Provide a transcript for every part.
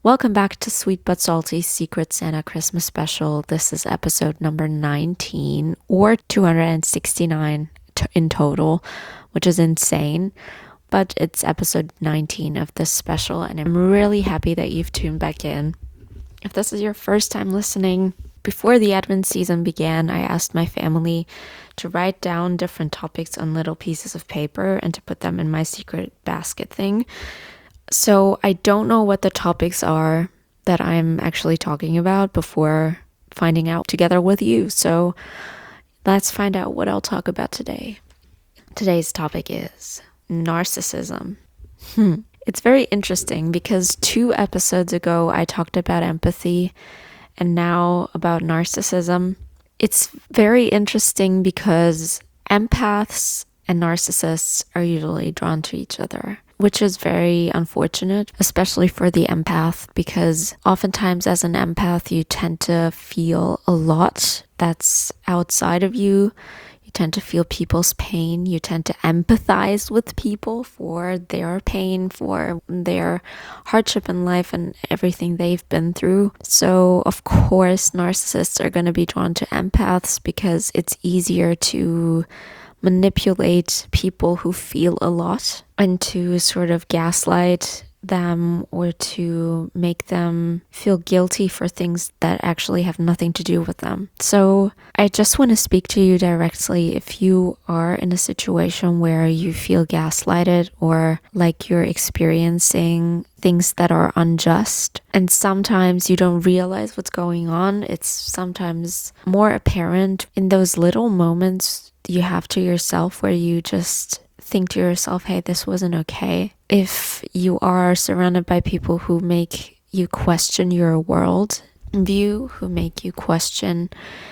Welcome back to Sweet But Salty Secret Santa Christmas Special. This is episode number 19 or 269 in total, which is insane. But it's episode 19 of this special, and I'm really happy that you've tuned back in. If this is your first time listening, before the Advent season began, I asked my family to write down different topics on little pieces of paper and to put them in my secret basket thing. So I don't know what the topics are that I'm actually talking about before finding out together with you. So let's find out what I'll talk about today. Today's topic is narcissism. It's very interesting because 2 episodes ago I talked about empathy and now about narcissism. It's very interesting because empaths and narcissists are usually drawn to each other, which is very unfortunate, especially for the empath, because oftentimes as an empath, you tend to feel a lot that's outside of you. You tend to feel people's pain. You tend to empathize with people for their pain, for their hardship in life and everything they've been through. So, of course, narcissists are going to be drawn to empaths because it's easier to manipulate people who feel a lot and to sort of gaslight them or to make them feel guilty for things that actually have nothing to do with them. So I just want to speak to you directly if you are in a situation where you feel gaslighted or like you're experiencing things that are unjust and sometimes you don't realize what's going on. It's sometimes more apparent in those little moments you have to yourself where you just think to yourself, hey, this wasn't okay. If you are surrounded by people who make you question your world view, who make you question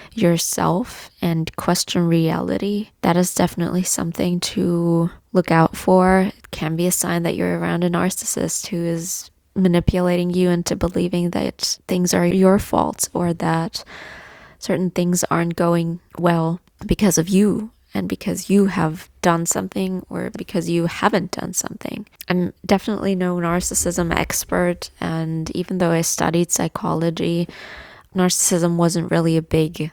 yourself and question reality, that is definitely something to look out for. It can be a sign that you're around a narcissist who is manipulating you into believing that things are your fault or that certain things aren't going well because of you and because you have done something or because you haven't done something. I'm definitely no narcissism expert, and even though I studied psychology, narcissism wasn't really a big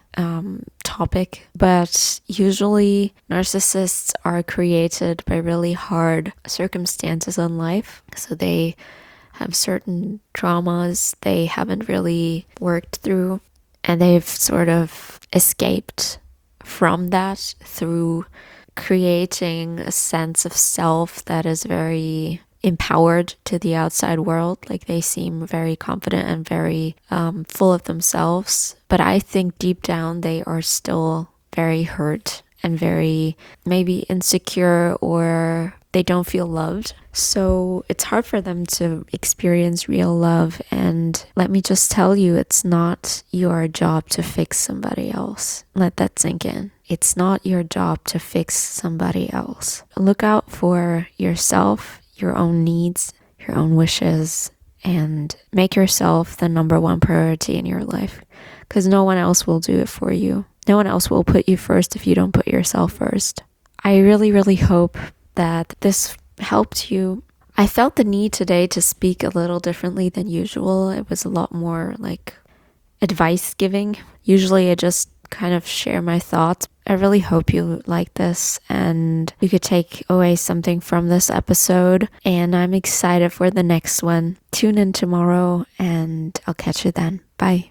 topic, but usually narcissists are created by really hard circumstances in life. So they have certain traumas they haven't really worked through, and they've sort of escaped from that through creating a sense of self that is very empowered to the outside world. Like they seem very confident and very full of themselves. But I think deep down they are still very hurt and very maybe insecure, or they don't feel loved. So it's hard for them to experience real love. And let me just tell you, it's not your job to fix somebody else. Let that sink in. It's not your job to fix somebody else. Look out for yourself, your own needs, your own wishes, and make yourself the number one priority in your life, because no one else will do it for you. No one else will put you first if you don't put yourself first. I really, really hope that this helped you. I felt the need today to speak a little differently than usual. It was a lot more like advice giving. Usually I just kind of share my thoughts. I really hope you like this and you could take away something from this episode. And I'm excited for the next one. Tune in tomorrow and I'll catch you then. Bye.